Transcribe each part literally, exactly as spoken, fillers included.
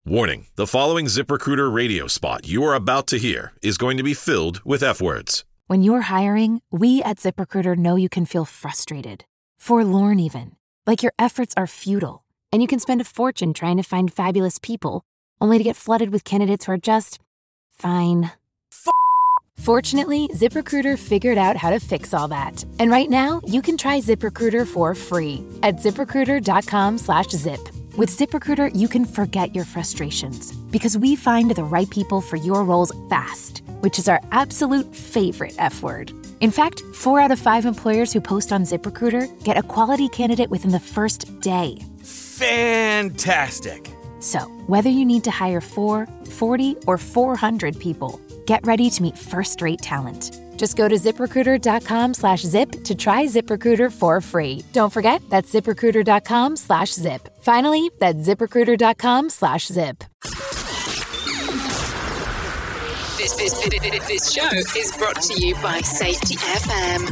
Warning, the following ZipRecruiter radio spot you are about to hear is going to be filled with F words. When you're hiring, we at ZipRecruiter know you can feel frustrated, forlorn even, like your efforts are futile, and you can spend a fortune trying to find fabulous people, only to get flooded with candidates who are just fine. F- Fortunately, ZipRecruiter figured out how to fix all that. And right now, you can try ZipRecruiter for free at ZipRecruiter.com slash zip. With ZipRecruiter, you can forget your frustrations because we find the right people for your roles fast, which is our absolute favorite F word. In fact, four out of five employers who post on ZipRecruiter get a quality candidate within the first day. Fantastic. So, whether you need to hire four, forty, or four hundred people, get ready to meet first-rate talent. Just go to ZipRecruiter.com slash zip to try ZipRecruiter for free. Don't forget, that's ZipRecruiter.com slash zip. Finally, that's ZipRecruiter.com slash zip. This, this, this, this show is brought to you by Safety F M.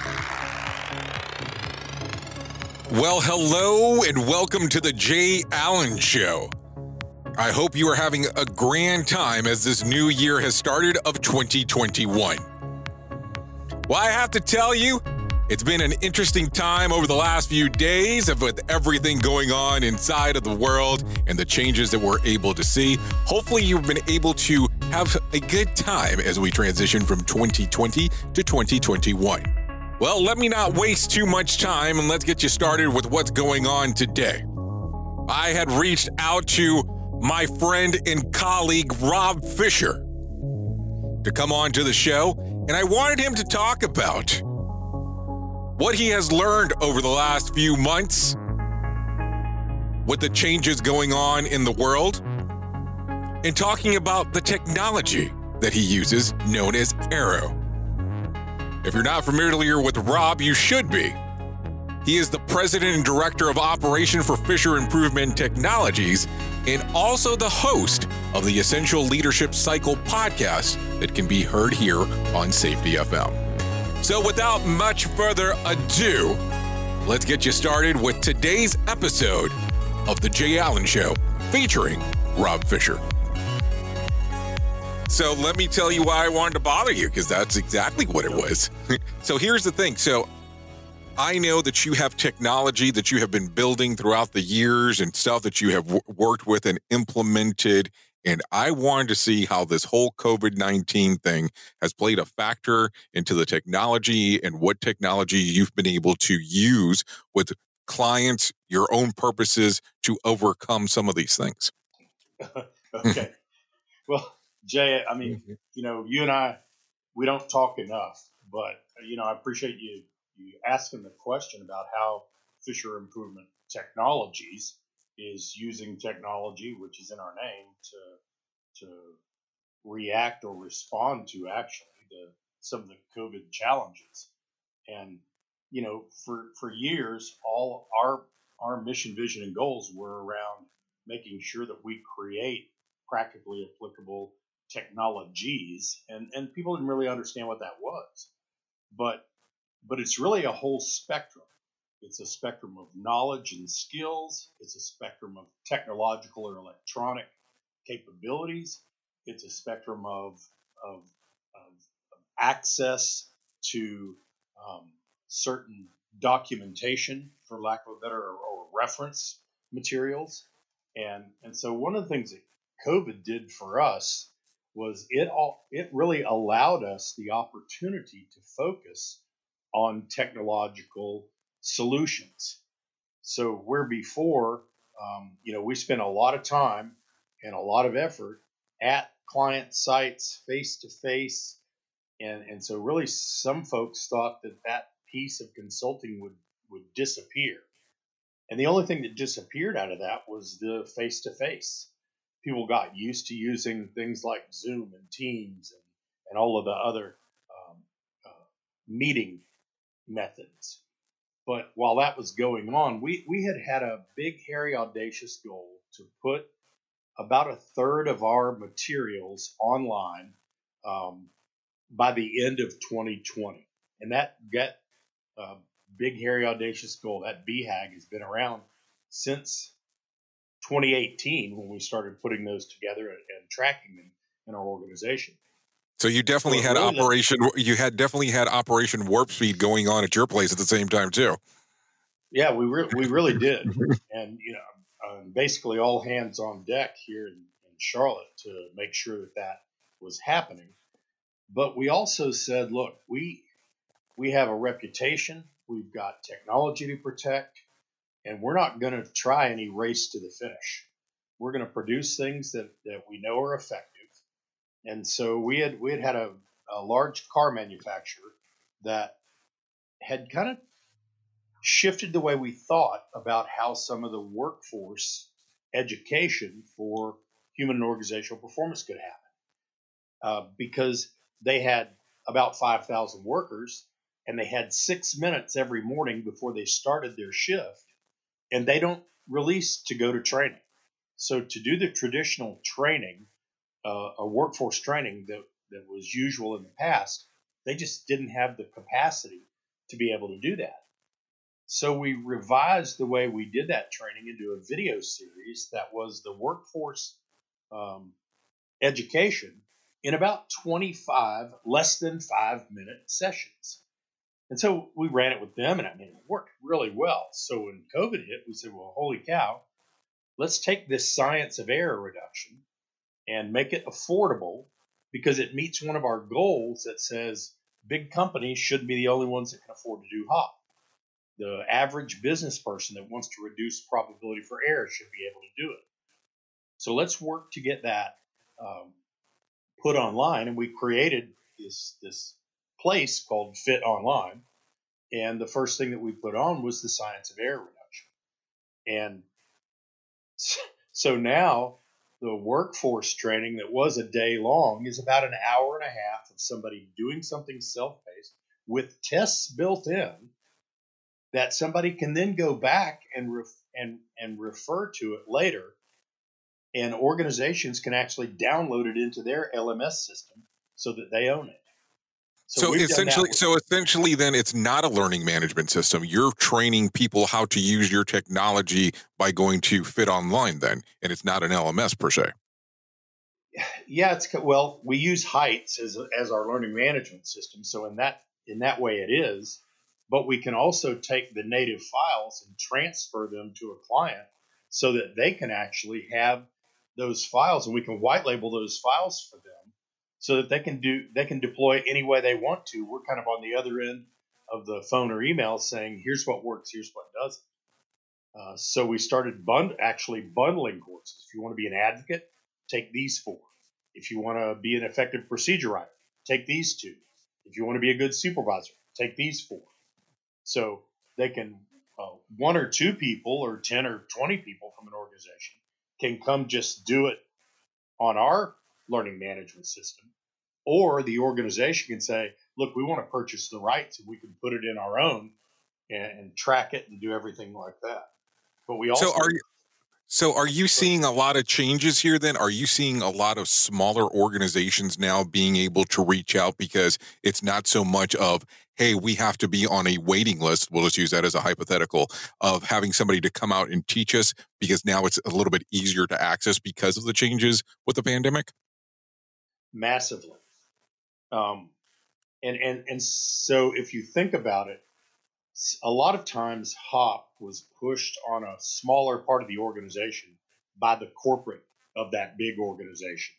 Well, hello and welcome to the Jay Allen Show. I hope you are having a grand time as this new year has started of twenty twenty-one. Well, I have to tell you, it's been an interesting time over the last few days with everything going on inside of the world and the changes that we're able to see. Hopefully, you've been able to have a good time as we transition from twenty twenty to twenty twenty-one. Well, let me not waste too much time and let's get you started with what's going on today. I had reached out to my friend and colleague, Rob Fisher, to come on to the show, and I wanted him to talk about what he has learned over the last few months with the changes going on in the world and talking about the technology that he uses known as Aero. If you're not familiar with Rob, you should be. He is the president and director of operation for Fisher Improvement Technologies and also the host of the Essential Leadership Cycle podcast that can be heard here on Safety F M. So without much further ado, let's get you started with today's episode of The Jay Allen Show featuring Rob Fisher. So let me tell you why I wanted to bother you, because that's exactly what it was. So here's the thing. So I know that you have technology that you have been building throughout the years and stuff that you have w- worked with and implemented. And I wanted to see how this whole covid nineteen thing has played a factor into the technology and what technology you've been able to use with clients, your own purposes to overcome some of these things. Okay. Well, Jay, I mean, you know, you and I, we don't talk enough, but, you know, I appreciate you you asking the question about how Fisher Improvement Technologies is using technology, which is in our name, to to react or respond to actually the, some of the COVID challenges. And, you know, for, for years, all our our mission, vision, and goals were around making sure that we create practically applicable technologies. And, and people didn't really understand what that was. But But it's really a whole spectrum. It's a spectrum of knowledge and skills. It's a spectrum of technological or electronic capabilities. It's a spectrum of, of, of, of access to um, certain documentation, for lack of a better, or, or reference materials. And, and so one of the things that COVID did for us was it all, it really allowed us the opportunity to focus on technological solutions. So where before, um, you know, we spent a lot of time and a lot of effort at client sites, face to face, and and so really some folks thought that that piece of consulting would would disappear, and the only thing that disappeared out of that was the face to face. People got used to using things like Zoom and Teams and, and all of the other um, uh, meeting methods. But while that was going on, we, we had had a big, hairy, audacious goal to put about a third of our materials online um, by the end of twenty twenty. And that, that uh, big, hairy, audacious goal, that B HAG, has been around since twenty eighteen when we started putting those together and, and tracking them in our organization. So you definitely So had really Operation, you had definitely had Operation Warp Speed going on at your place at the same time too. Yeah, we re- we really did, and you know, um, basically all hands on deck here in, in Charlotte to make sure that that was happening. But we also said, look, we we have a reputation, we've got technology to protect, and we're not going to try any race to the finish. We're going to produce things that, that we know are effective. And so we had we had had a, a large car manufacturer that had kind of shifted the way we thought about how some of the workforce education for human and organizational performance could happen. Uh, because they had about five thousand workers and they had six minutes every morning before they started their shift, and they don't release to go to training. So to do the traditional training, uh, a workforce training that, that was usual in the past, they just didn't have the capacity to be able to do that. So we revised the way we did that training into a video series that was the workforce um, education in about twenty-five less than five minute sessions. And so we ran it with them, and I mean, it worked really well. So when COVID hit, we said, well, holy cow, let's take this science of error reduction and make it affordable, because it meets one of our goals that says big companies shouldn't be the only ones that can afford to do H O P. The average business person that wants to reduce probability for error should be able to do it. So let's work to get that um, put online, and we created this this place called Fit Online. And the first thing that we put on was the science of error reduction. And so now the workforce training that was a day long is about an hour and a half of somebody doing something self-paced with tests built in that somebody can then go back and ref- and and refer to it later, and organizations can actually download it into their L M S system so that they own it. So, so essentially, with- so essentially, then it's not a learning management system. You're training people how to use your technology by going to Fit Online, then, and it's not an L M S per se. Yeah, it's well, we use Heights as as our learning management system, so in that in that way it is. But we can also take the native files and transfer them to a client so that they can actually have those files, and we can white label those files for them so that they can do they can deploy any way they want to. We're kind of on the other end of the phone or email saying, here's what works, here's what doesn't. Uh, so we started bund- actually bundling courses. If you want to be an advocate, take these four. If you want to be an effective procedure writer, take these two. If you want to be a good supervisor, take these four. So they can, uh, one or two people or ten or twenty people from an organization can come just do it on our learning management system. Or the organization can say, look, we want to purchase the rights and we can put it in our own and, and track it and do everything like that. But we also... So are you, so are you seeing a lot of changes here then? Are you seeing a lot of smaller organizations now being able to reach out because it's not so much of, hey, we have to be on a waiting list, we'll just use that as a hypothetical, of having somebody to come out and teach us, because now it's a little bit easier to access because of the changes with the pandemic? Massively. Um, and, and, and so if you think about it, a lot of times H O P was pushed on a smaller part of the organization by the corporate of that big organization.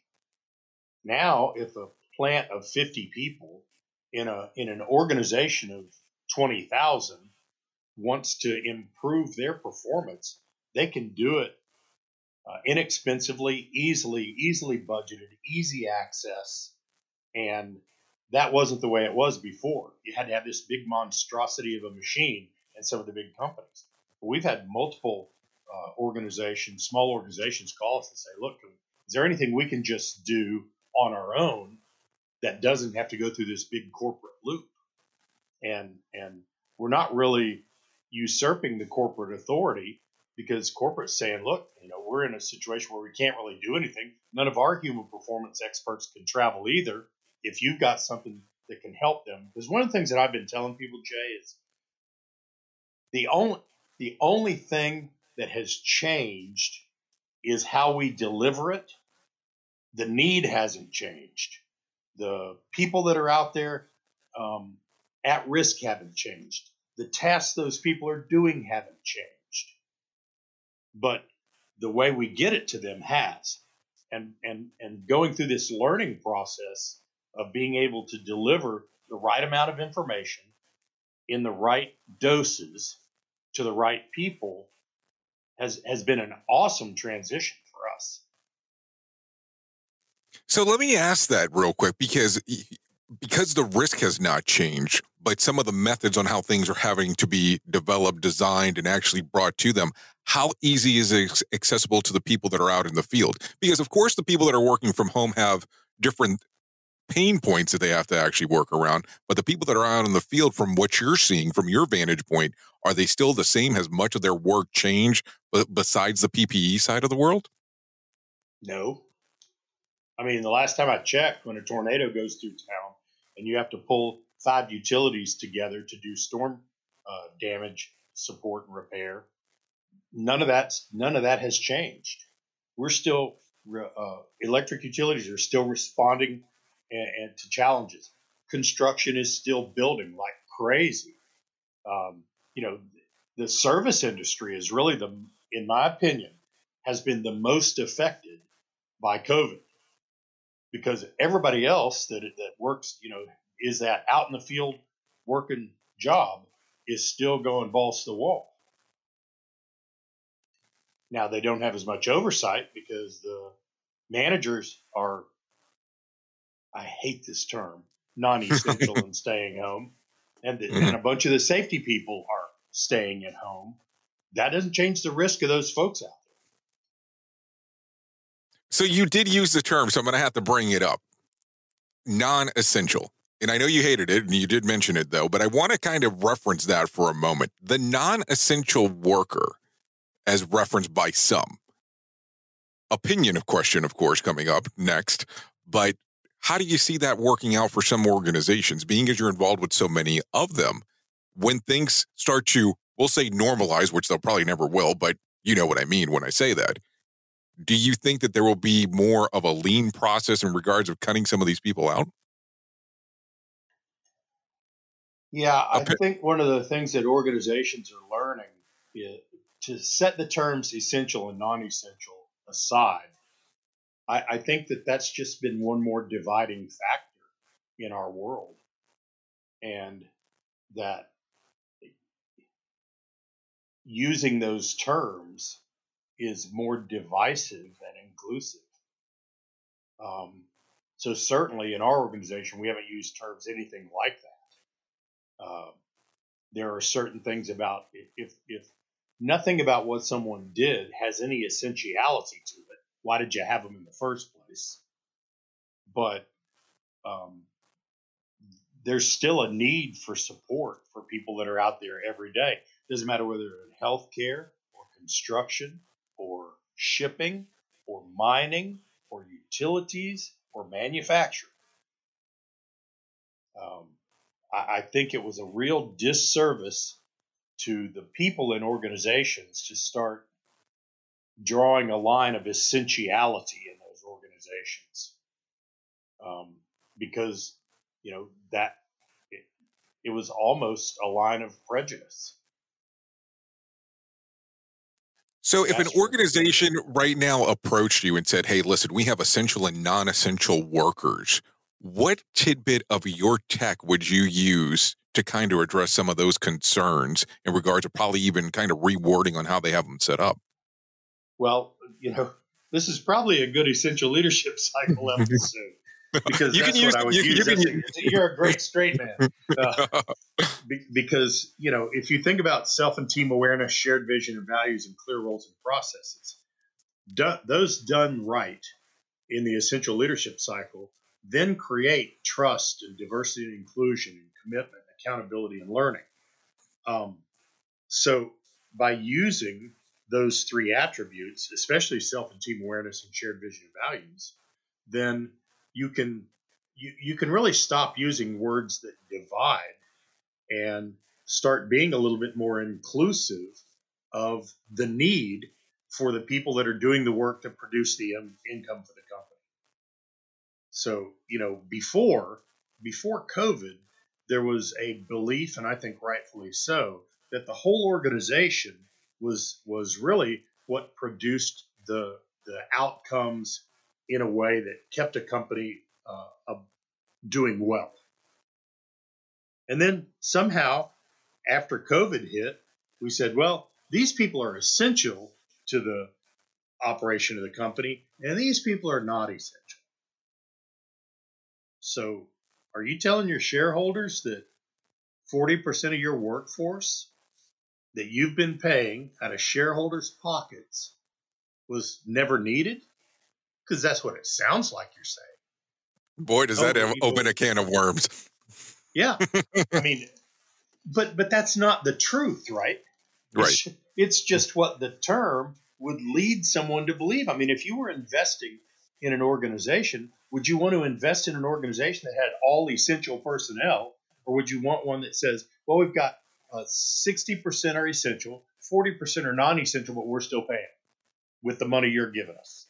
Now, if a plant of fifty people in a in an organization of twenty thousand wants to improve their performance, they can do it uh, inexpensively, easily, easily budgeted, easy access, and that wasn't the way it was before. You had to have this big monstrosity of a machine in some of the big companies. But we've had multiple uh, organizations, small organizations, call us and say, look, is there anything we can just do on our own that doesn't have to go through this big corporate loop? And and we're not really usurping the corporate authority, because corporate's saying, look, you know, we're in a situation where we can't really do anything. None of our human performance experts can travel either. If you've got something that can help them, because one of the things that I've been telling people, Jay, is the only the only thing that has changed is how we deliver it. The need hasn't changed. The people that are out there um, at risk haven't changed. The tasks those people are doing haven't changed. But the way we get it to them has. And, and, and going through this learning process of being able to deliver the right amount of information in the right doses to the right people has, has been an awesome transition for us. So let me ask that real quick, because because the risk has not changed, but some of the methods on how things are having to be developed, designed, and actually brought to them, how easy is it accessible to the people that are out in the field? Because, of course, the people that are working from home have different pain points that they have to actually work around. But the people that are out in the field, from what you're seeing, from your vantage point, are they still the same? Has much of their work changed but besides the P P E side of the world? No. I mean, the last time I checked, when a tornado goes through town and you have to pull five utilities together to do storm uh, damage support and repair, none of that's none of that has changed. We're still uh, electric utilities are still responding and, and to challenges. Construction is still building like crazy. Um, you know, the service industry is really the, in my opinion, has been the most affected by COVID. Because everybody else that that works, you know, is that out in the field working job is still going balls to the wall. Now they don't have as much oversight because the managers are, I hate this term, non-essential and staying home, and the, and a bunch of the safety people are staying at home. That doesn't change the risk of those folks out there. So you did use the term, so I'm going to have to bring it up. Non-essential. And I know you hated it, and you did mention it, though, but I want to kind of reference that for a moment. The non-essential worker, as referenced by some. Opinion of question, of course, coming up next. But how do you see that working out for some organizations, being as you're involved with so many of them, when things start to, we'll say normalize, which they'll probably never will, but you know what I mean when I say that. Do you think that there will be more of a lean process in regards of cutting some of these people out? Yeah, I think one of the things that organizations are learning is to set the terms essential and non-essential aside. I, I think that that's just been one more dividing factor in our world, and that using those terms is more divisive than inclusive. Um, so certainly in our organization, we haven't used terms anything like that. Uh, there are certain things about if if nothing about what someone did has any essentiality to it, why did you have them in the first place? But um, there's still a need for support for people that are out there every day. Doesn't matter whether they're in healthcare or construction or shipping or mining or utilities or manufacturing. Um, I, I think it was a real disservice to the people in organizations to start drawing a line of essentiality in those organizations. Um, because, you know, that it, it was almost a line of prejudice. So if an organization right now approached you and said, hey, listen, we have essential and non-essential workers, what tidbit of your tech would you use to kind of address some of those concerns in regards to probably even kind of rewording on how they have them set up? Well, you know, this is probably a good essential leadership cycle episode. Because you that's can use, what I would you, use. You can, a, you're a great straight man. Uh, be, because, you know, if you think about self and team awareness, shared vision and values, and clear roles and processes, do, those done right in the essential leadership cycle then create trust and diversity and inclusion and commitment, accountability and learning. Um, so by using those three attributes, especially self and team awareness and shared vision and values, then you can you, you can really stop using words that divide and start being a little bit more inclusive of the need for the people that are doing the work to produce the um, income for the company. So, you know, before before COVID, there was a belief, and I think rightfully so, that the whole organization was was really what produced the the outcomes in a way that kept a company uh, uh, doing well. And then somehow, after COVID hit, we said, well, these people are essential to the operation of the company, and these people are not essential. So are you telling your shareholders that forty percent of your workforce that you've been paying out of shareholders' pockets was never needed? Because that's what it sounds like you're saying. Boy, does that have open a can of worms. Yeah. I mean, but but that's not the truth, right? Right. It's, it's just what the term would lead someone to believe. I mean, if you were investing in an organization, would you want to invest in an organization that had all essential personnel, or would you want one that says, well, we've got uh, sixty percent are essential, forty percent are non-essential, but we're still paying with the money you're giving us?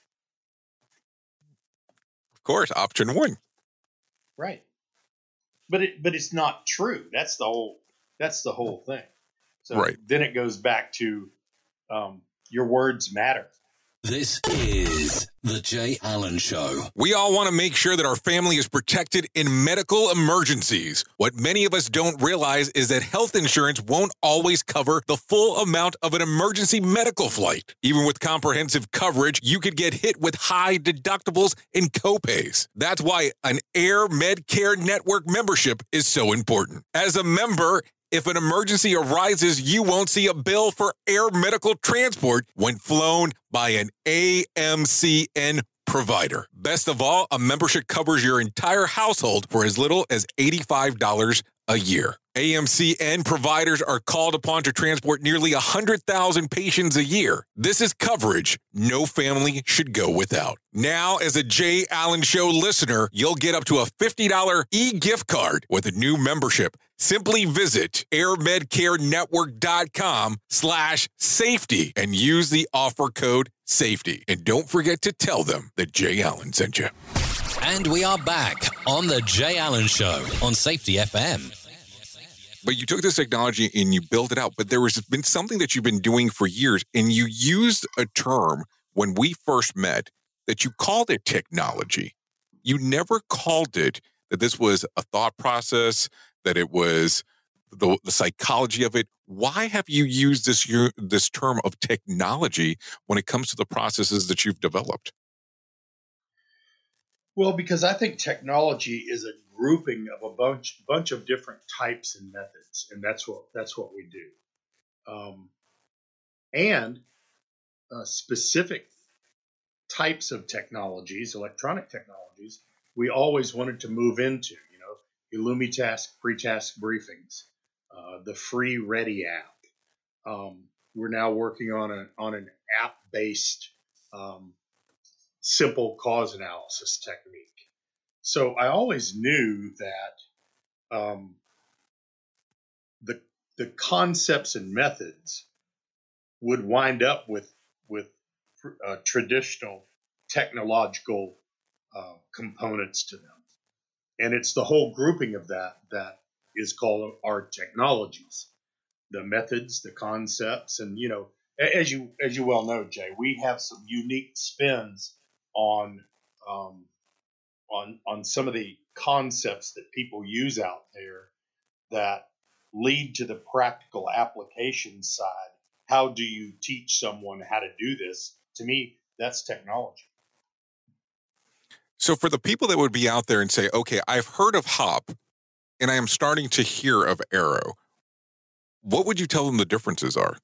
Of course, option one. Right. But it but it's not true. That's the whole that's the whole thing. So right. Then it goes back to um, your words matter. This is The Jay Allen Show. We all want to make sure that our family is protected in medical emergencies. What many of us don't realize is that health insurance won't always cover the full amount of an emergency medical flight. Even with comprehensive coverage, you could get hit with high deductibles and copays. That's why an Air Medcare Network membership is so important. As a member, if an emergency arises, you won't see a bill for air medical transport when flown by an A M C N provider. Best of all, a membership covers your entire household for as little as eighty-five dollars a year. A M C N providers are called upon to transport nearly one hundred thousand patients a year. This is coverage no family should go without. Now, as a Jay Allen Show listener, you'll get up to a fifty dollars e-gift card with a new membership. Simply visit airmedcarenetwork.com slash safety and use the offer code safety. And don't forget to tell them that Jay Allen sent you. And we are back on The Jay Allen Show on Safety F M. But you took this technology and you built it out, but there has been something that you've been doing for years, and you used a term when we first met that you called it technology. You never called it that this was a thought process, that it was the, the psychology of it. Why have you used this this term of technology when it comes to the processes that you've developed? Well, because I think technology is a grouping of a bunch bunch of different types and methods, and that's what that's what we do. Um, and uh, specific types of technologies, electronic technologies, we always wanted to move into. You know, Illumitask pre-task briefings, uh, the free Ready app. Um, we're now working on a on an app-based um, simple cause analysis technique. So I always knew that um, the the concepts and methods would wind up with with uh, traditional technological uh, components to them, and it's the whole grouping of that that is called our technologies, the methods, the concepts, and you know, as you as you well know, Jay, we have some unique spins on um, on on some of the concepts that people use out there that lead to the practical application side. How do you teach someone how to do this? To me, that's technology. So for the people that would be out there and say, okay, I've heard of HOP and I am starting to hear of Arrow, what would you tell them the differences are?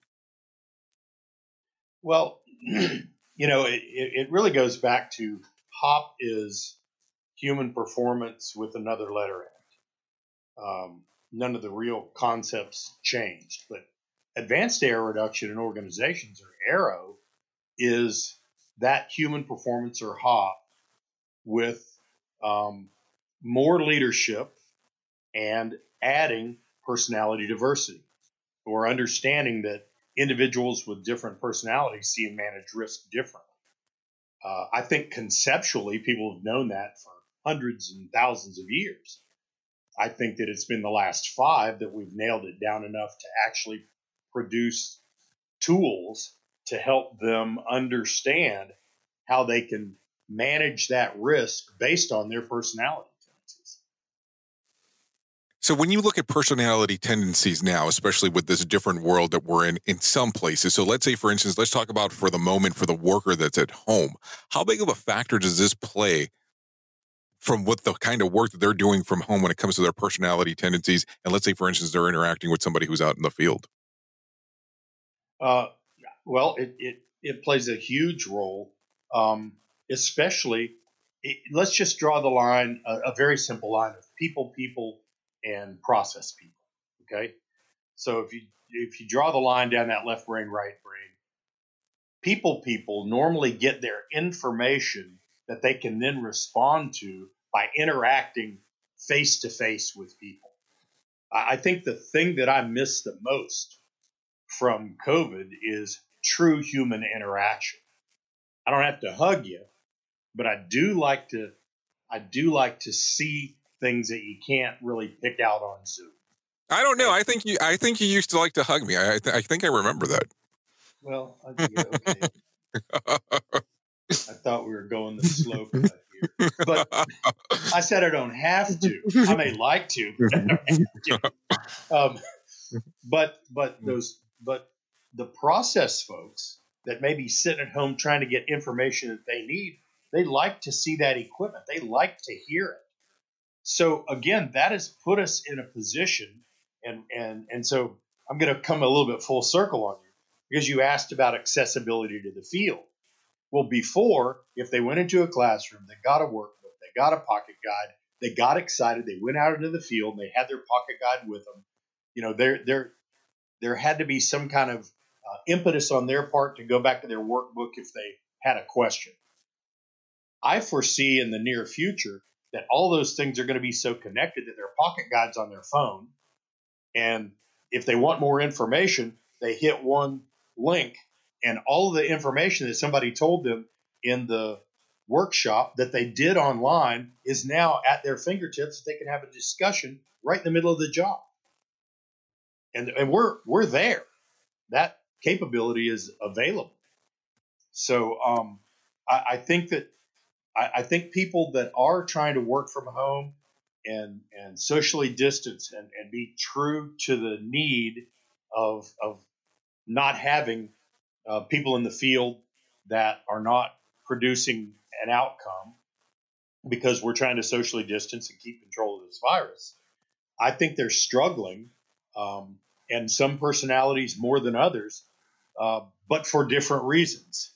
Well, you know, it, it really goes back to HOP is human performance with another letter in it. Um, none of the real concepts changed, but advanced error reduction in organizations, or Arrow, is that human performance, or HOP, with um, more leadership and adding personality diversity, or understanding that individuals with different personalities see and manage risk differently. Uh, I think conceptually, people have known that for hundreds and thousands of years. I think that it's been the last five that we've nailed it down enough to actually produce tools to help them understand how they can manage that risk based on their personality tendencies. So when you look at personality tendencies now, especially with this different world that we're in, in some places, so let's say, for instance, let's talk about for the moment for the worker that's at home, how big of a factor does this play from what the kind of work that they're doing from home when it comes to their personality tendencies? And let's say, for instance, they're interacting with somebody who's out in the field. Uh, well, it, it, it plays a huge role, um, especially, it, let's just draw the line, a, a very simple line of people, people, and process people. Okay. So if you, if you draw the line down that left brain, right brain, people, people normally get their information that they can then respond to by interacting face to face with people. I, I think the thing that I miss the most from COVID is true human interaction. I don't have to hug you, but I do like to, I do like to see things that you can't really pick out on Zoom. I don't know. I think you. I think you used to like to hug me. I. Th- I think I remember that. Well, I, yeah, okay. I thought we were going the slow cut here, but I said I don't have to. I may like to, but I don't have to. Um, but but those but the process folks that may be sitting at home trying to get information that they need, they like to see that equipment. They like to hear it. So again, that has put us in a position, and and and so I'm going to come a little bit full circle on you because you asked about accessibility to the field. Well, before, if they went into a classroom, they got a workbook, they got a pocket guide, they got excited, they went out into the field, they had their pocket guide with them. You know, there there there had to be some kind of uh, impetus on their part to go back to their workbook if they had a question. I foresee in the near future that all those things are going to be so connected that their pocket guide's on their phone. And if they want more information, they hit one link, and all of the information that somebody told them in the workshop that they did online is now at their fingertips. They can have a discussion right in the middle of the job. And, and we're we're there. That capability is available. So um, I, I think that I, I think people that are trying to work from home and and socially distance and, and be true to the need of of not having uh, people in the field that are not producing an outcome because we're trying to socially distance and keep control of this virus. I think they're struggling, um, and some personalities more than others, uh, but for different reasons.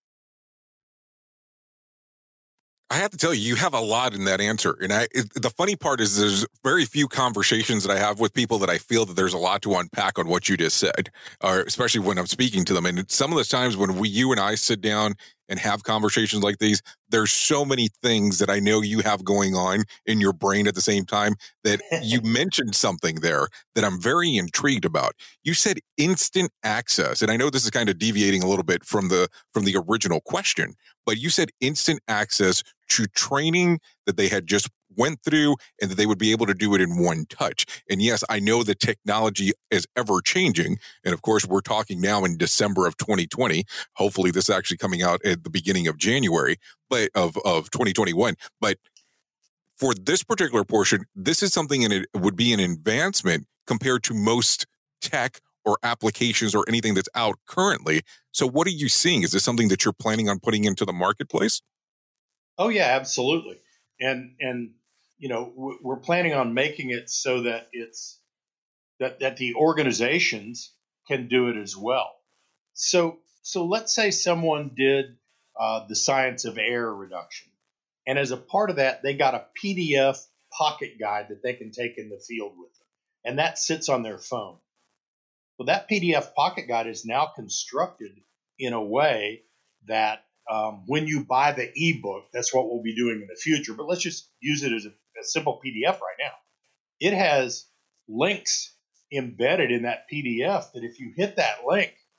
I have to tell you, you have a lot in that answer. And I, it, the funny part is there's very few conversations that I have with people that I feel that there's a lot to unpack on what you just said, or especially when I'm speaking to them. And some of the times when we, you and I sit down and have conversations like these, there's so many things that I know you have going on in your brain at the same time that you mentioned something there that I'm very intrigued about. You said instant access. And I know this is kind of deviating a little bit from the, from the original question, but you said instant access to training that they had just went through and that they would be able to do it in one touch. And yes, I know the technology is ever changing. And of course, we're talking now in December of twenty twenty. Hopefully this is actually coming out at the beginning of January but of, of twenty twenty-one. But for this particular portion, this is something and it would be an advancement compared to most tech or applications or anything that's out currently. So what are you seeing? Is this something that you're planning on putting into the marketplace? Oh, yeah, absolutely. And, and, you know, we're planning on making it so that it's that, that the organizations can do it as well. So, so let's say someone did uh, the science of error reduction. And as a part of that, they got a P D F pocket guide that they can take in the field with them. And that sits on their phone. Well, that P D F pocket guide is now constructed in a way that um, when you buy the ebook, that's what we'll be doing in the future. But let's just use it as a, a simple P D F right now. It has links embedded in that P D F that if you hit that link,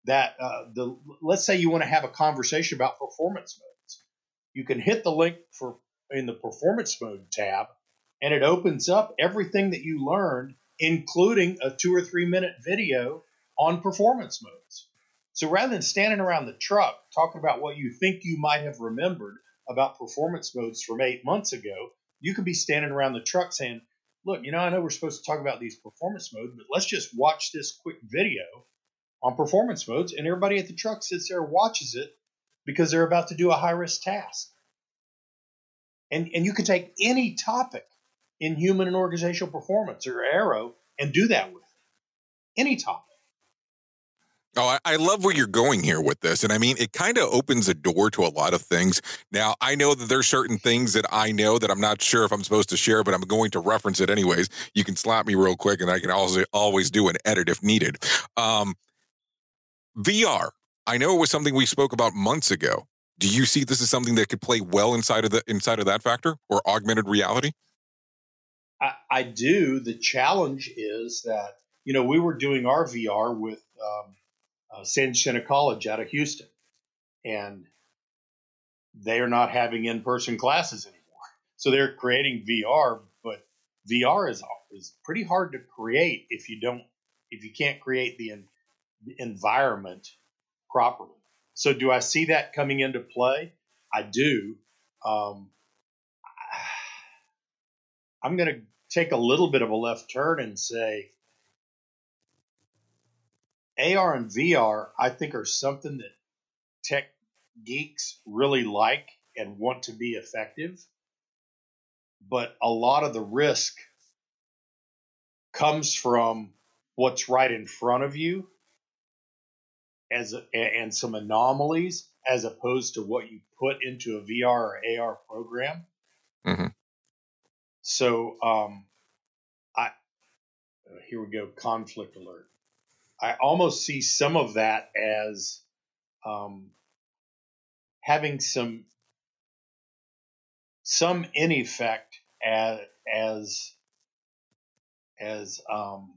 that uh, the let's say you want to have a conversation about performance modes. You can hit the link for in the performance mode tab, and it opens up everything that you learned, including a two or three minute video on performance modes. So rather than standing around the truck talking about what you think you might have remembered about performance modes from eight months ago, you could be standing around the truck saying, look, you know, I know we're supposed to talk about these performance modes, but let's just watch this quick video on performance modes. And everybody at the truck sits there and watches it because they're about to do a high-risk task. And, and you can take any topic in human and organizational performance or Aero and do that with it. Any topic. Oh, I, I love where you're going here with this. And I mean, it kind of opens a door to a lot of things. Now, I know that there's certain things that I know that I'm not sure if I'm supposed to share, but I'm going to reference it anyways. You can slap me real quick and I can also always do an edit if needed. Um, V R. I know it was something we spoke about months ago. Do you see this as something that could play well inside of the inside of that factor or augmented reality? I, I do. The challenge is that, you know, we were doing our V R with um, uh, San Jacinto College out of Houston, and they are not having in-person classes anymore. So they're creating V R, but V R is is pretty hard to create if you don't if you can't create the, in, the environment properly. So do I see that coming into play? I do. Um, I'm going to take a little bit of a left turn and say A R and V R, I think, are something that tech geeks really like and want to be effective. But a lot of the risk comes from what's right in front of you as a, and some anomalies as opposed to what you put into a V R or A R program. Mm-hmm. So um, I uh, here we go, conflict alert. I almost see some of that as um, having some some in effect as as as um,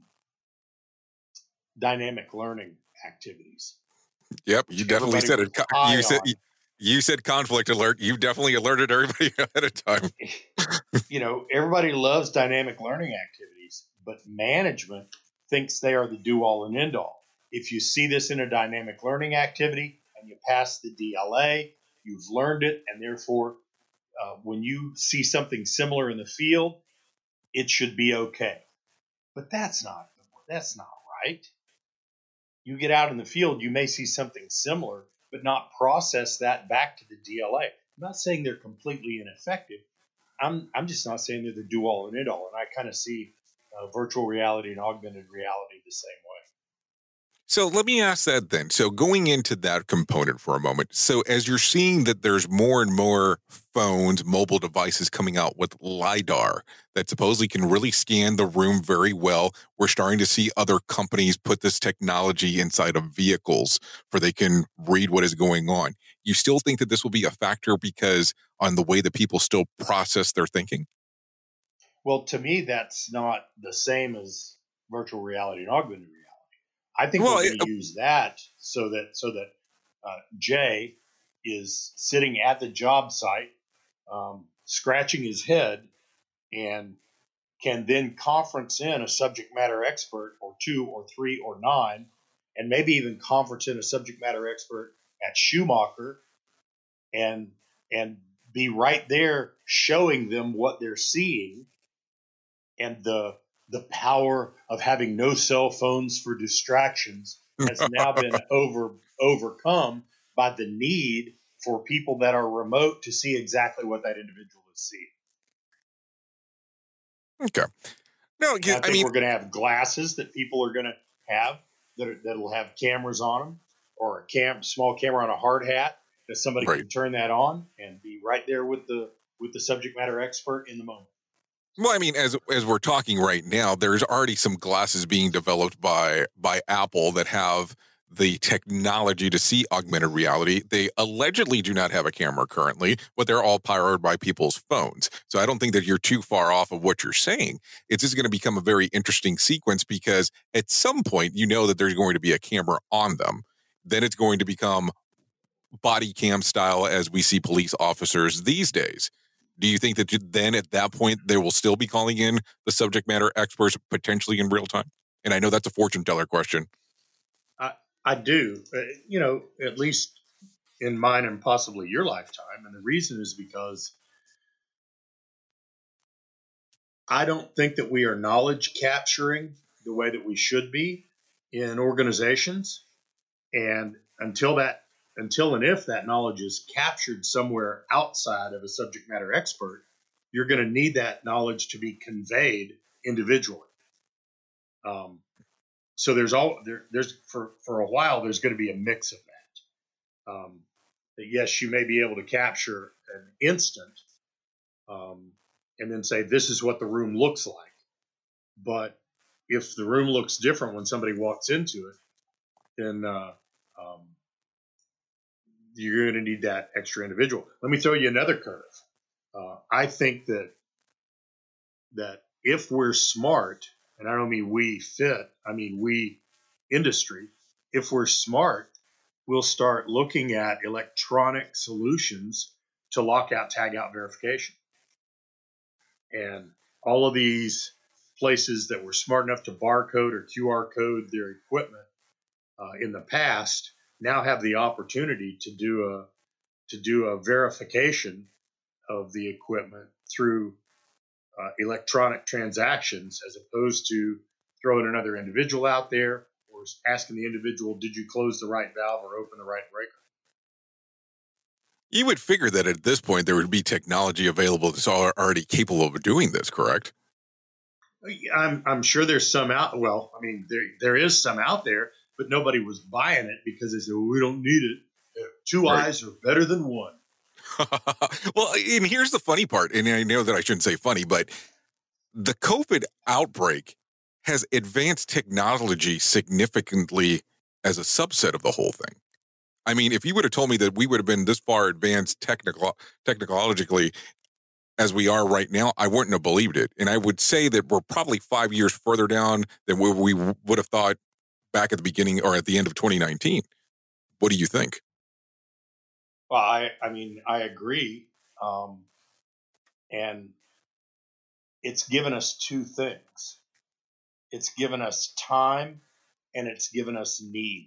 dynamic learning activities. Yep, you definitely said it. You said on. you said conflict alert. You definitely alerted everybody ahead of time. You know, everybody loves dynamic learning activities, but management thinks they are the do-all and end-all. If you see this in a dynamic learning activity and you pass the D L A, you've learned it, and therefore, uh, when you see something similar in the field, it should be okay. But that's not that's not right. You get out in the field, you may see something similar, but not process that back to the D L A. I'm not saying they're completely ineffective. I'm I'm just not saying they're the do-all and end-all. And I kind of see uh, virtual reality and augmented reality the same way. So let me ask that then. So going into that component for a moment. So as you're seeing that there's more and more phones, mobile devices coming out with LiDAR that supposedly can really scan the room very well, we're starting to see other companies put this technology inside of vehicles where they can read what is going on. You still think that this will be a factor because on the way that people still process their thinking? Well, to me, that's not the same as virtual reality and augmented reality. I think well, we're going to it, use that so that so that uh, Jay is sitting at the job site, um, scratching his head, and can then conference in a subject matter expert or two or three or nine, and maybe even conference in a subject matter expert at Schumacher, and and be right there showing them what they're seeing and the the power of having no cell phones for distractions has now been over overcome by the need for people that are remote to see exactly what that individual is seeing. Okay. No, I think I mean, we're going to have glasses that people are going to have that are, that'll have cameras on them, or a cam, small camera on a hard hat that somebody right. can turn that on and be right there with the with the subject matter expert in the moment. Well, I mean, as as we're talking right now, there's already some glasses being developed by by Apple that have the technology to see augmented reality. They allegedly do not have a camera currently, but they're all powered by people's phones. So I don't think that you're too far off of what you're saying. It's just going to become a very interesting sequence because at some point, you know that there's going to be a camera on them. then it's going to become body cam style as we see police officers these days. Do you think that then at that point they will still be calling in the subject matter experts potentially in real time? And I know that's a fortune teller question. I, I do, uh, you know, at least in mine and possibly your lifetime. And the reason is because I don't think that we are knowledge capturing the way that we should be in organizations. And until that, until and if that knowledge is captured somewhere outside of a subject matter expert, you're going to need that knowledge to be conveyed individually. Um, so there's all there, there's for, for a while, there's going to be a mix of that. Um, that yes, you may be able to capture an instant, um, and then say, this is what the room looks like. But if the room looks different when somebody walks into it, then, uh, um, you're going to need that extra individual. Let me throw you another curve. Uh, I think that that if we're smart, and I don't mean we fit, I mean we industry, if we're smart, we'll start looking at electronic solutions to lockout, tag out verification. And all of these places that were smart enough to barcode or Q R code their equipment uh, in the past now have the opportunity to do a to do a verification of the equipment through uh, electronic transactions, as opposed to throwing another individual out there or asking the individual, did you close the right valve or open the right breaker? You would figure that at this point there would be technology available that's already capable of doing this, correct? I'm I'm sure there's some out. Well, I mean, there there is some out there, but nobody was buying it because they said, well, we don't need it. Two right. eyes are better than one. Well, and here's the funny part, and I know that I shouldn't say funny, but the COVID outbreak has advanced technology significantly as a subset of the whole thing. I mean, if you would have told me that we would have been this far advanced technical, technologically as we are right now, I wouldn't have believed it. And I would say that we're probably five years further down than where we would have thought back at the beginning or at the end of twenty nineteen. What do you think? Well, I, I mean, I agree. Um, and it's given us two things. It's given us time and it's given us need.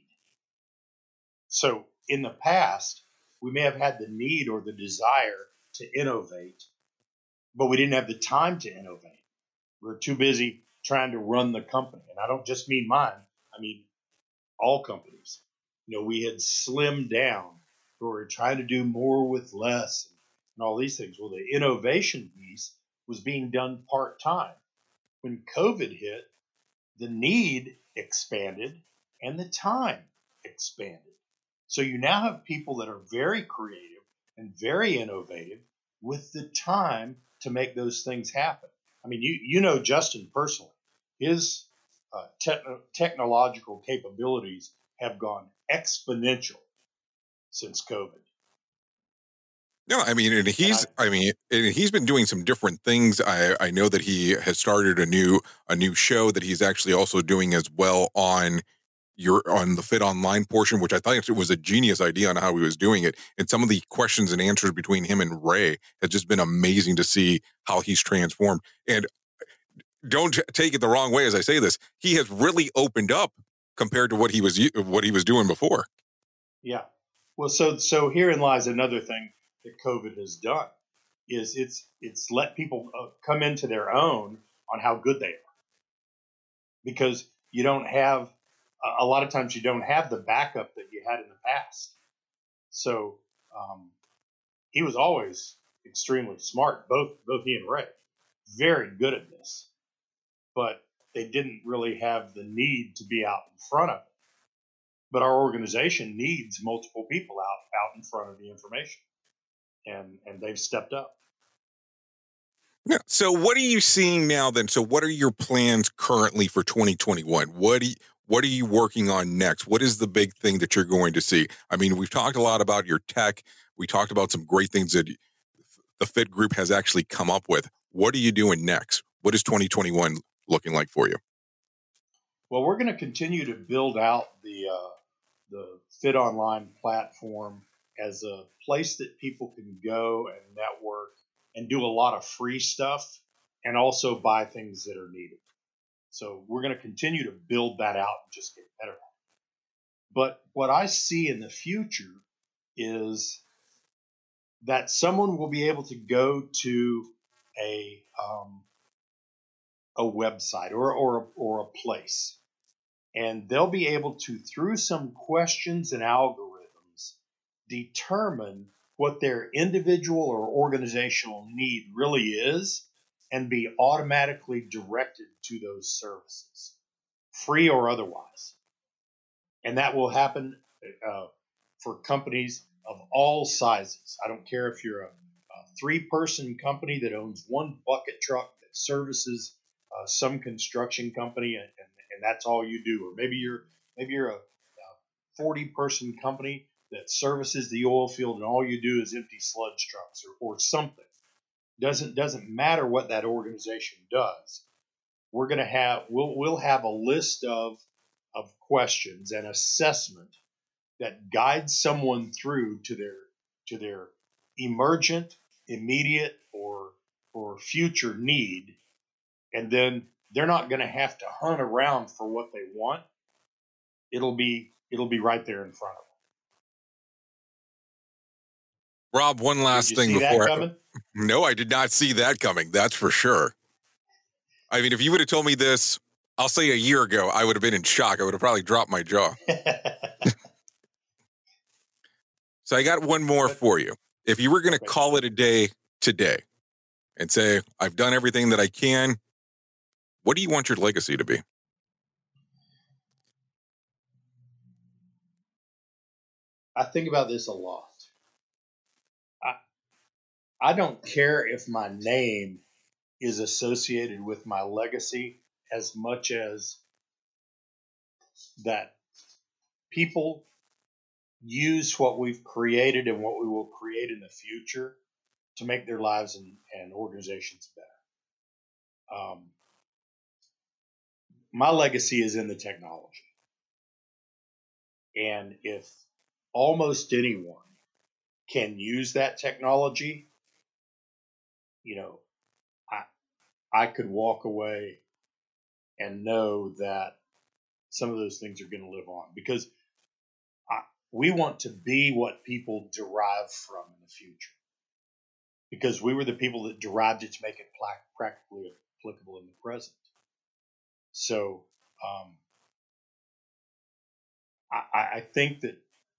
So in the past, we may have had the need or the desire to innovate, but we didn't have the time to innovate. We were too busy trying to run the company. And I don't just mean mine. I mean, all companies. You know, we had slimmed down. We were trying to do more with less and all these things. Well, the innovation piece was being done part-time. When COVID hit, the need expanded and the time expanded. So you now have people that are very creative and very innovative with the time to make those things happen. I mean, you you know Justin personally. His uh, te- technological capabilities have gone exponential since COVID. No, I mean, and he's, and I, I mean, and he's been doing some different things. I, I know that he has started a new, a new show that he's actually also doing as well on your, on the Fit Online portion, which I thought it was a genius idea on how he was doing it. And some of the questions and answers between him and Ray has just been amazing to see how he's transformed. And don't take it the wrong way as I say this, he has really opened up compared to what he was, what he was doing before. Yeah. Well, so so herein lies another thing that COVID has done is it's it's let people uh, come into their own on how good they are, because you don't have a lot of times you don't have the backup that you had in the past. So um, he was always extremely smart, both both he and Ray, very good at this, but they didn't really have the need to be out in front of it. But our organization needs multiple people out, out in front of the information, and and they've stepped up. Yeah. So what are you seeing now then? So what are your plans currently for twenty twenty-one? What do you, what are you working on next? What is the big thing that you're going to see? I mean, we've talked a lot about your tech. We talked about some great things that the Fit Group has actually come up with. What are you doing next? What is twenty twenty-one looking like for you? Well, we're going to continue to build out the uh, the Fit Online platform as a place that people can go and network and do a lot of free stuff and also buy things that are needed. So we're going to continue to build that out and just get better at it. But what I see in the future is that someone will be able to go to a um, a website or or or a place, and they'll be able to, through some questions and algorithms, determine what their individual or organizational need really is and be automatically directed to those services, free or otherwise. And that will happen uh, for companies of all sizes. I don't care if you're a, a three-person company that owns one bucket truck that services uh, some construction company, and, and, and that's all you do. Or maybe you're maybe you're a forty-person company that services the oil field, and all you do is empty sludge trucks or, or something. Doesn't doesn't matter what that organization does. We're gonna have we'll we'll have a list of of questions and assessment that guides someone through to their to their emergent, immediate, or or future need, and then they're not going to have to hunt around for what they want. It'll be it'll be right there in front of them. Rob, one last Did you thing see before that coming? I, no, I did not see that coming. That's for sure. I mean, if you would have told me this, I'll say a year ago, I would have been in shock. I would have probably dropped my jaw. So I got one more for you. If you were going to call it a day today and say, I've done everything that I can, what do you want your legacy to be? I think about this a lot. I I don't care if my name is associated with my legacy as much as that people use what we've created and what we will create in the future to make their lives and, and organizations better. Um, my legacy is in the technology. And if almost anyone can use that technology, you know, I I could walk away and know that some of those things are going to live on, because I, we want to be what people derive from in the future, because we were the people that derived it to make it pla- practically applicable in the present. So um, I, I think that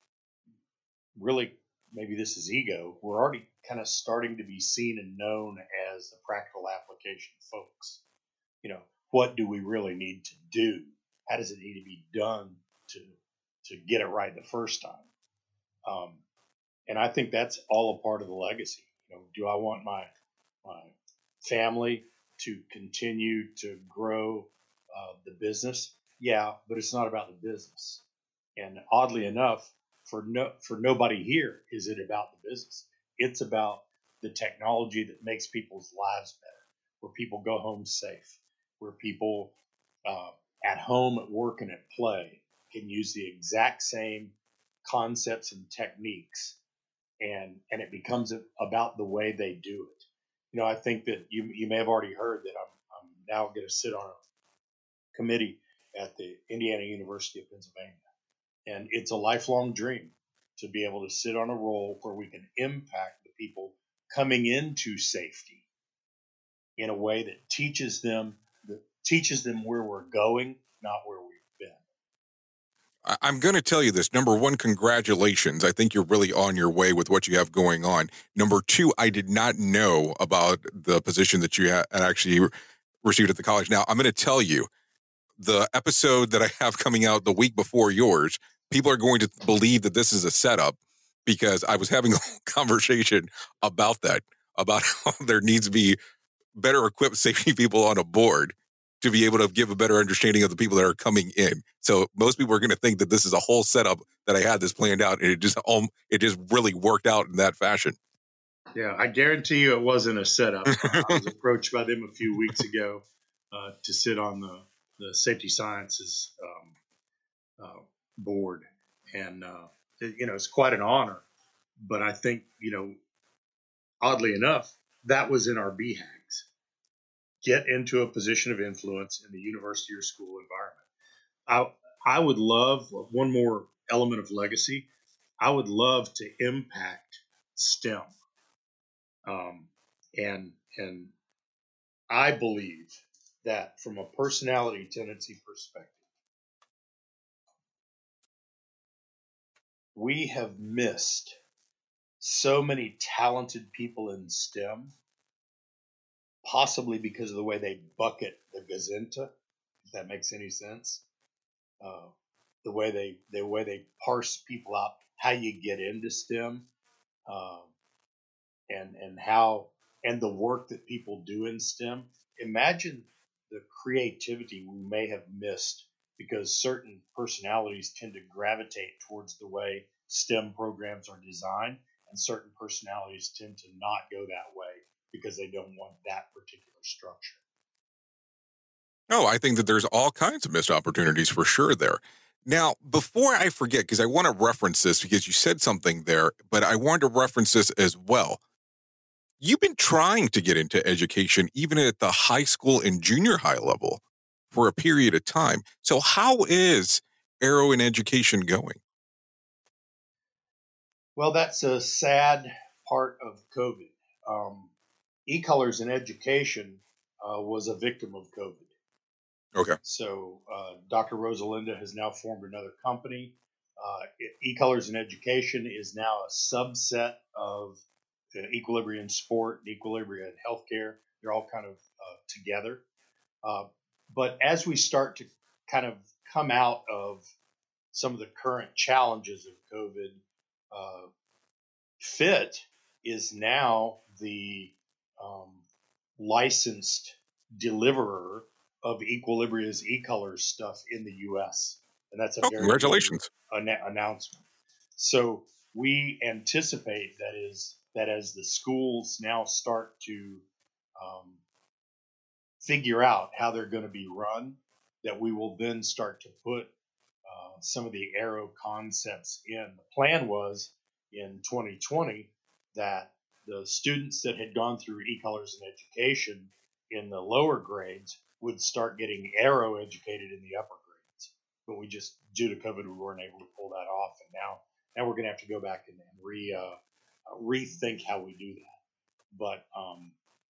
really, maybe this is ego, we're already kind of starting to be seen and known as the practical application folks. You know, what do we really need to do? How does it need to be done to to get it right the first time? Um, and I think that's all a part of the legacy. You know, do I want my my family to continue to grow uh, the business? Yeah, but it's not about the business. And oddly enough, for no for nobody here is it about the business. It's about the technology that makes people's lives better, where people go home safe, where people uh, at home, at work, and at play can use the exact same concepts and techniques, and and it becomes about the way they do it. You know, I think that you you may have already heard that I'm I'm now going to sit on a committee at the Indiana University of Pennsylvania, and it's a lifelong dream to be able to sit on a role where we can impact the people coming into safety in a way that teaches them that teaches them where we're going, not where we've been. I'm going to tell you this. Number one, congratulations. I think you're really on your way with what you have going on. Number two, I did not know about the position that you had actually received at the college. Now, I'm going to tell you, the episode that I have coming out the week before yours, people are going to believe that this is a setup, because I was having a conversation about that, about how there needs to be better equipped safety people on a board to be able to give a better understanding of the people that are coming in. So most people are going to think that this is a whole setup that I had this planned out, and it just um, it just really worked out in that fashion. Yeah, I guarantee you it wasn't a setup. I was approached by them a few weeks ago uh, to sit on the, the safety sciences um, uh, board, and uh, it, you know, it's quite an honor. But I think, you know, oddly enough, that was in our B HAGs. Get into a position of influence in the university or school environment. I I would love one more element of legacy. I would love to impact STEM, um, and and I believe that from a personality tendency perspective, we have missed so many talented people in STEM, possibly because of the way they bucket the Gazinta, if that makes any sense. Uh, the way they the way they parse people out, how you get into STEM, uh, and and how and the work that people do in STEM. Imagine the creativity we may have missed because certain personalities tend to gravitate towards the way STEM programs are designed, and certain personalities tend to not go that way because they don't want that particular structure. Oh, I think that there's all kinds of missed opportunities for sure there. Now, before I forget, because I want to reference this because you said something there, but I wanted to reference this as well. You've been trying to get into education even at the high school and junior high level for a period of time. So how is Aero in Education going? Well, that's a sad part of COVID. Um, eColors in Education uh, was a victim of COVID. Okay. So uh, Doctor Rosalinda has now formed another company. Uh, eColors in Education is now a subset of uh, Equilibrium Sport and Equilibrium Healthcare. They're all kind of uh, together. Uh, but as we start to kind of come out of some of the current challenges of COVID, uh, FIT is now the um, licensed deliverer of Equilibria's eColors stuff in the U S, and that's a oh, very congratulations an- announcement. So we anticipate that is that as the schools now start to um, figure out how they're going to be run, that we will then start to put uh, some of the Aero concepts in. The plan was in twenty twenty that the students that had gone through eColors in Education in the lower grades would start getting Aero educated in the upper grades. But we just, due to COVID, we weren't able to pull that off. And now, now we're going to have to go back and, and re, uh, rethink how we do that. But um,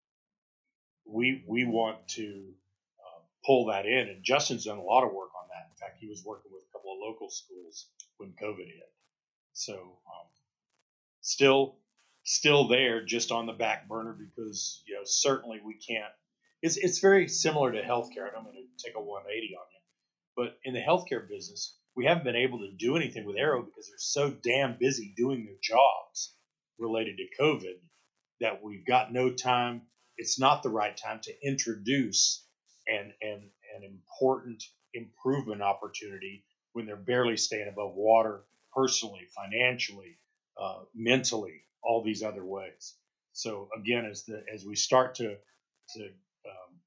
we we want to uh, pull that in. And Justin's done a lot of work on that. In fact, he was working with a couple of local schools when COVID hit. So um, still still there, just on the back burner because, you know, certainly we can't. It's it's very similar to healthcare. I'm going to take a one eighty on you. But in the healthcare business, we haven't been able to do anything with Aero because they're so damn busy doing their jobs related to COVID that we've got no time. It's not the right time to introduce an, an, an important improvement opportunity when they're barely staying above water personally, financially, uh, mentally, all these other ways. So again, as the as we start to to um,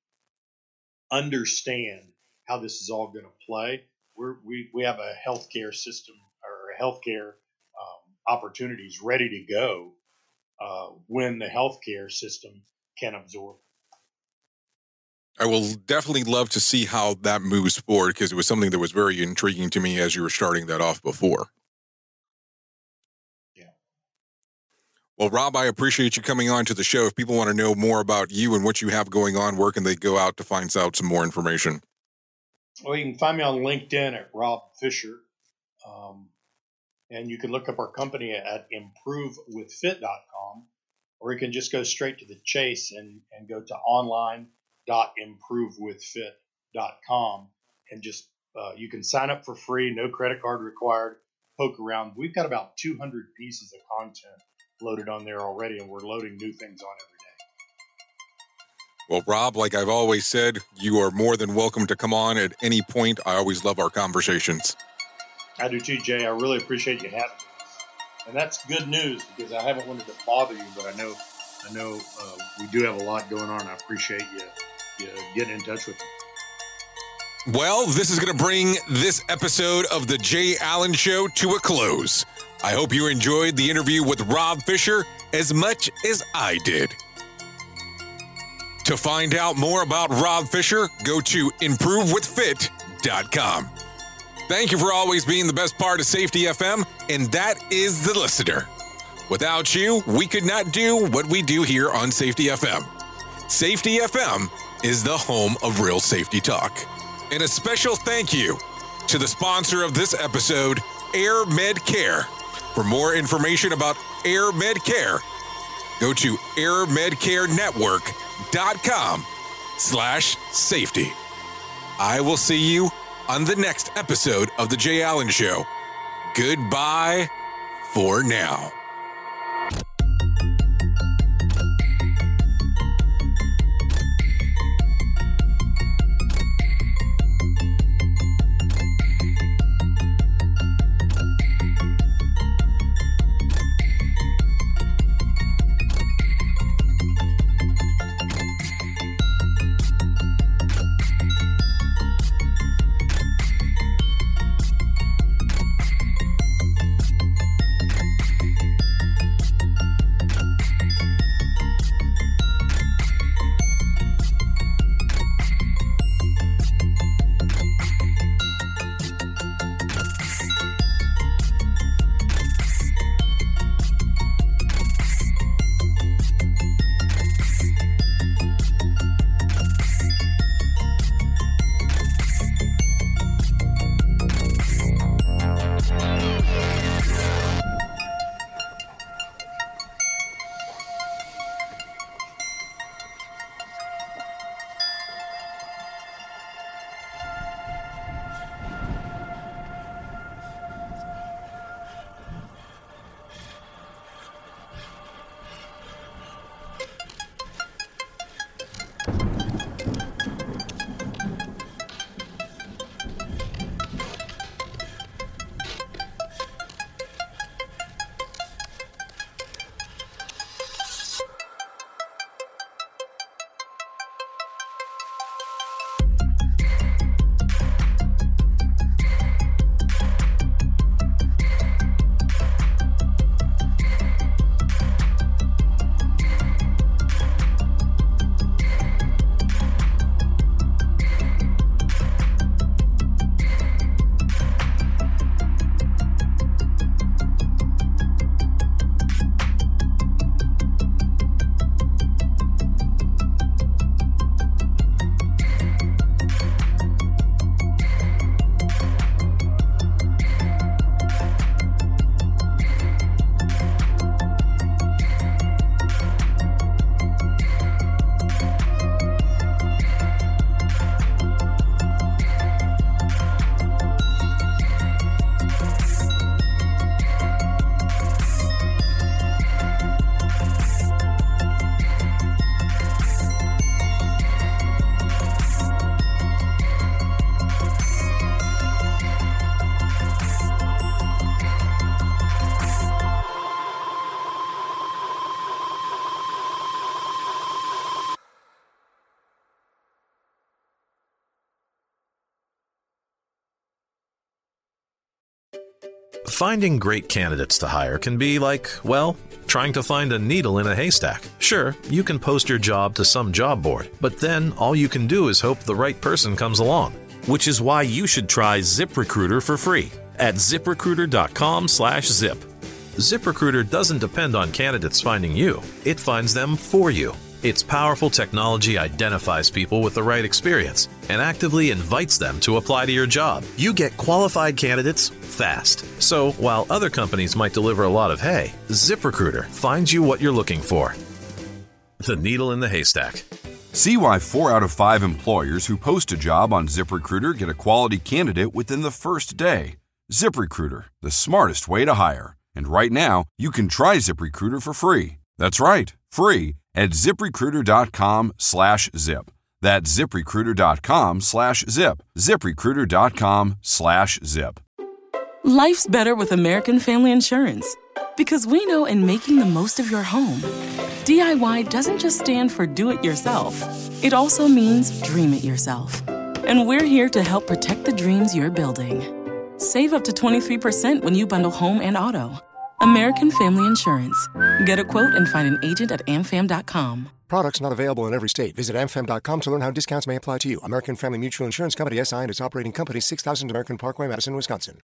understand how this is all going to play, we're, we we have a healthcare system or healthcare um, opportunities ready to go uh, when the healthcare system can absorb. I will definitely love to see how that moves forward because it was something that was very intriguing to me as you were starting that off before. Well, Rob, I appreciate you coming on to the show. If people want to know more about you and what you have going on, where can they go out to find out some more information? Well, you can find me on LinkedIn at Rob Fisher. Um, and you can look up our company at improve with fit dot com, or you can just go straight to the chase and, and go to online dot improve with fit dot com. And just, uh, you can sign up for free, no credit card required, poke around. We've got about two hundred pieces of content loaded on there already, and we're loading new things on every day. Well, Rob, like I've always said, you are more than welcome to come on at any point. I always love our conversations. I do too, Jay. I really appreciate you having me. And that's good news because I haven't wanted to bother you, but I know I know uh, we do have a lot going on. I appreciate you, you getting in touch with me. Well, this is going to bring this episode of the Jay Allen Show to a close. I hope you enjoyed the interview with Rob Fisher as much as I did. To find out more about Rob Fisher, go to improve with fit dot com. Thank you for always being the best part of Safety F M, and that is the listener. Without you, we could not do what we do here on Safety F M. Safety F M is the home of real safety talk. And a special thank you to the sponsor of this episode, Air Med Care. For more information about Air Med Care, go to air med care network dot com slash safety. I will see you on the next episode of The Jay Allen Show. Goodbye for now. Finding great candidates to hire can be like, well, trying to find a needle in a haystack. Sure, you can post your job to some job board, but then all you can do is hope the right person comes along. Which is why you should try ZipRecruiter for free at ZipRecruiter.com slash zip. ZipRecruiter doesn't depend on candidates finding you. It finds them for you. Its powerful technology identifies people with the right experience and actively invites them to apply to your job. You get qualified candidates fast. So while other companies might deliver a lot of hay, ZipRecruiter finds you what you're looking for. The needle in the haystack. See why four out of five employers who post a job on ZipRecruiter get a quality candidate within the first day. ZipRecruiter, the smartest way to hire. And right now, you can try ZipRecruiter for free. That's right, free at ZipRecruiter.com slash zip. That's ZipRecruiter.com slash zip. ZipRecruiter.com slash zip. Life's better with American Family Insurance. Because we know in making the most of your home, D I Y doesn't just stand for do it yourself. It also means dream it yourself. And we're here to help protect the dreams you're building. Save up to twenty-three percent when you bundle home and auto. American Family Insurance. Get a quote and find an agent at A M Fam dot com. Products not available in every state. Visit A M Fam dot com to learn how discounts may apply to you. American Family Mutual Insurance Company, S I and its operating company, six thousand American Parkway, Madison, Wisconsin.